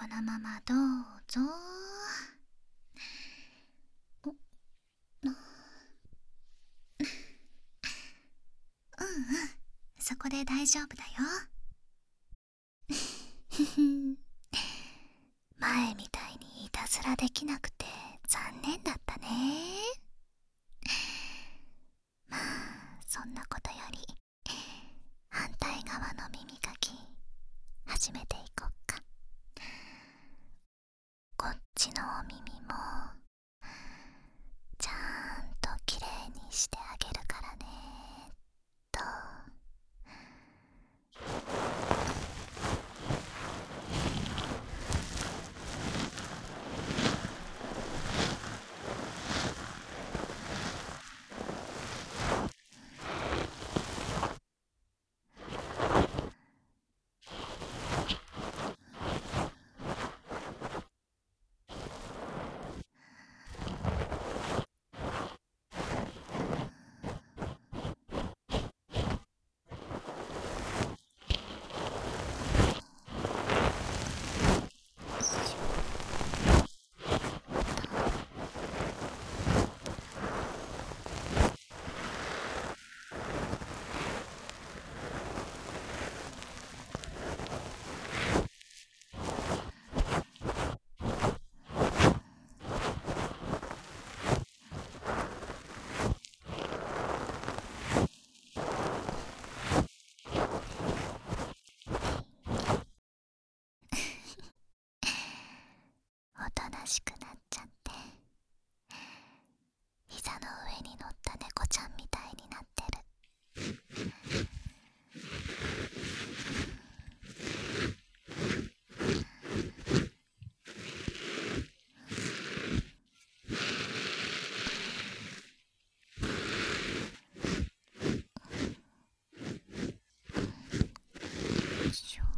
このままどうぞ。うんうん、そこで大丈夫だよ。ふふん、前みたいにいたずらできなくて残念だったね。まあそんなことより反対側の耳かき始めていこっか。こっちのお耳もちゃんときれいにしてあげるからねと。おとなしくなっちゃって、膝の上に乗った猫ちゃんみたいになってる。よいしょ。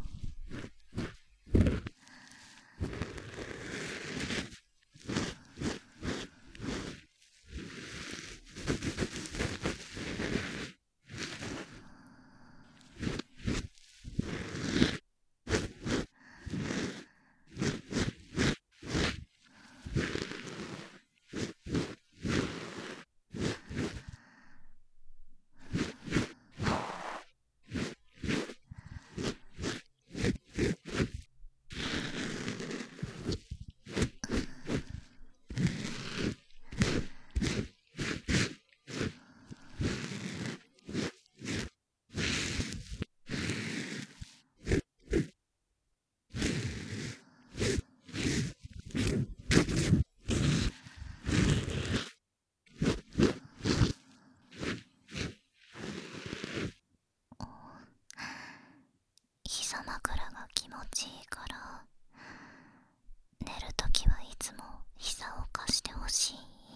膝枕が気持ちいいから寝るときはいつも膝を貸してほしい。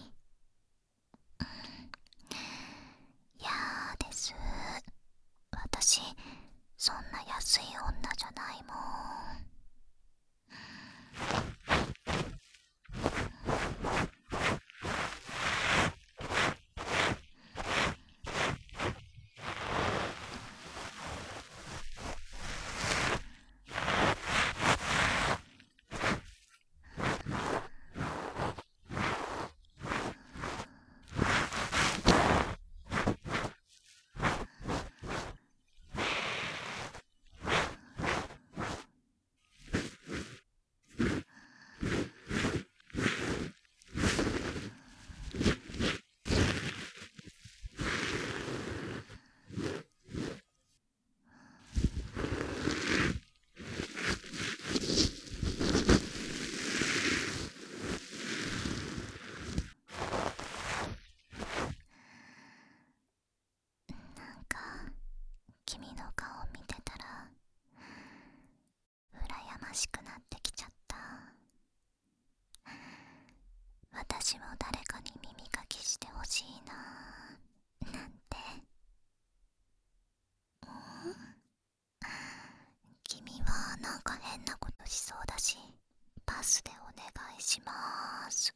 やーです。私そんな安い女じゃないもん。なんか君の顔見てたら羨ましくなってきちゃった。私も誰かに耳かきしてほしいななんて。君はなんか変なことしそうだし、パスでお願いしまーす。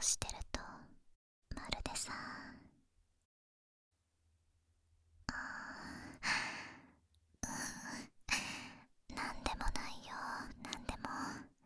してるとまるでさ、なんでもないよ、なんでも。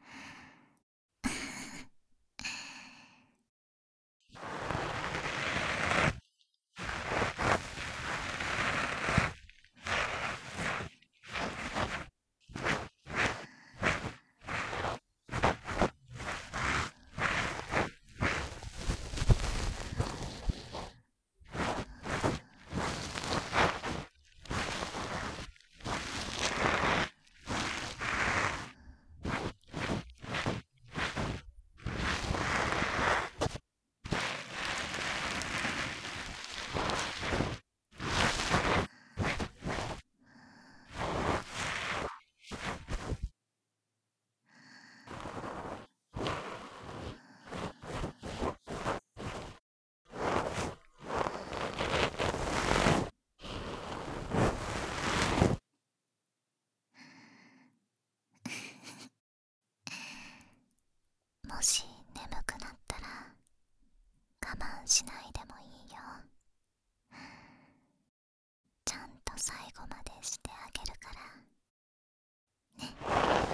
もし眠くなったら我慢しないでもいいよ。ちゃんと最後までしてあげるからね。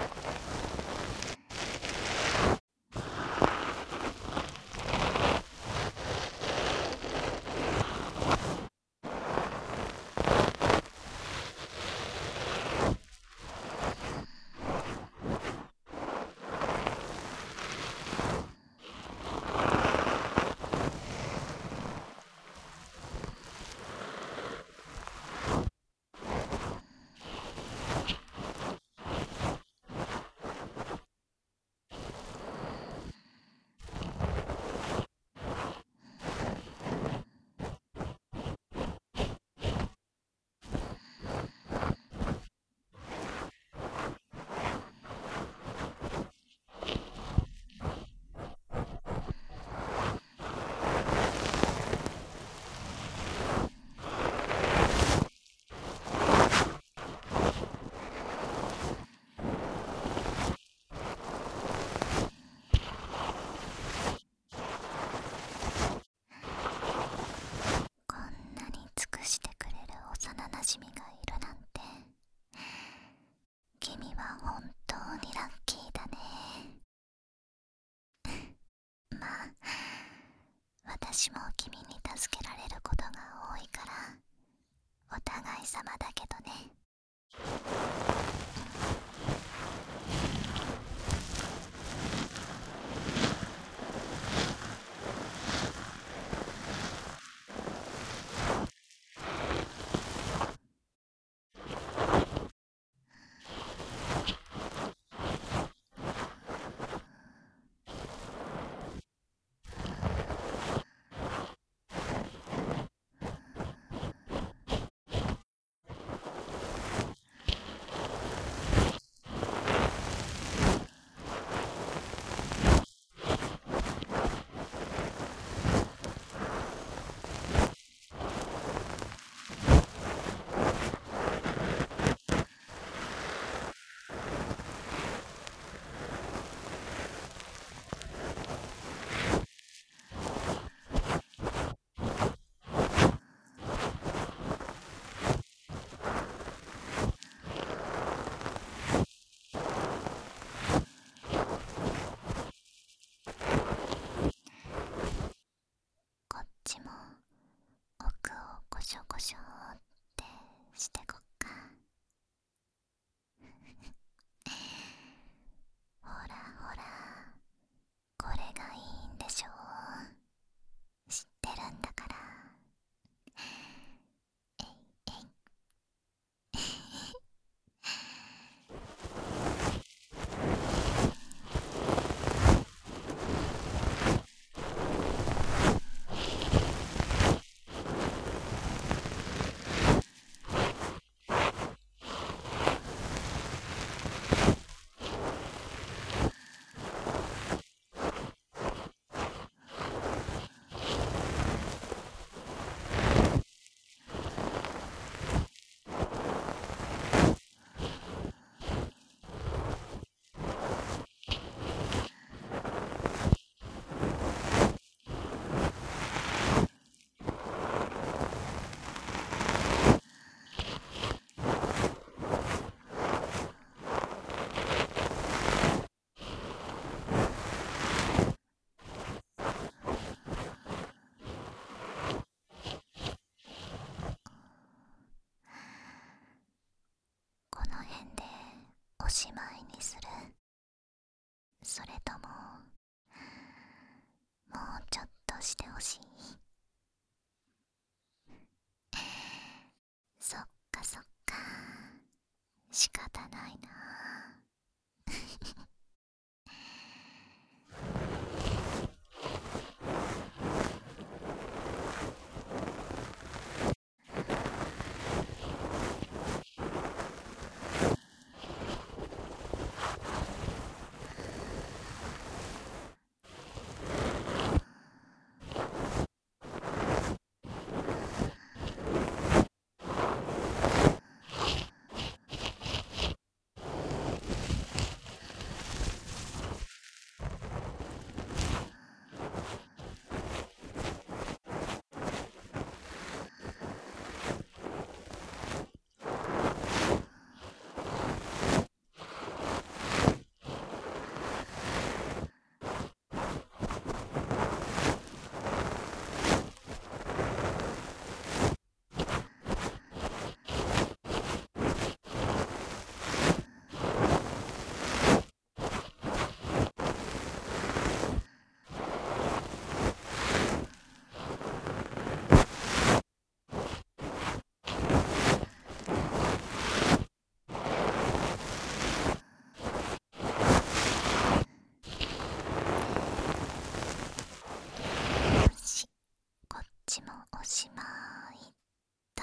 こんなに尽くしてくれる幼なじみがいるなんて、君は本当にラッキーだね。まあ、私も君に助けられることが多いからお互い様だけどね。 それとももうちょっとしてほしい？そっかそっか、仕方ないな。よし、こっちもおしまいだ。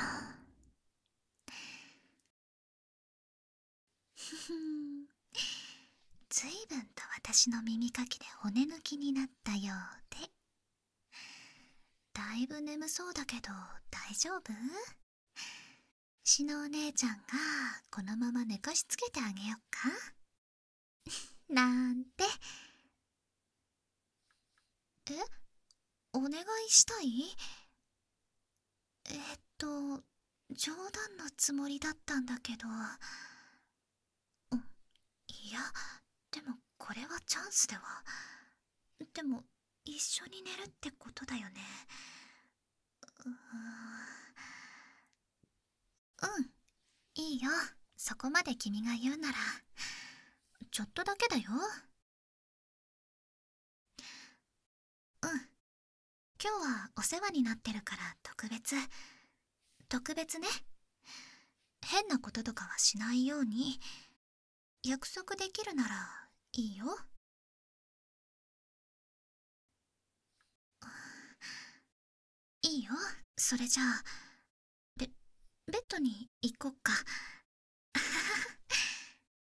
ふふん、ずいぶんと私の耳かきで骨抜きになったようで。だいぶ眠そうだけど大丈夫？しのお姉ちゃんがこのまま寝かしつけてあげよっかなんて。え、お願いしたい？冗談のつもりだったんだけど。いや、でもこれはチャンスでは。でも一緒に寝るってことだよね。ううん、いいよ。そこまで君が言うなら。ちょっとだけだよ。うん、今日はお世話になってるから特別ね。変なこととかはしないように約束できるならいいよ。いいよ。それじゃあベッドに行こっか。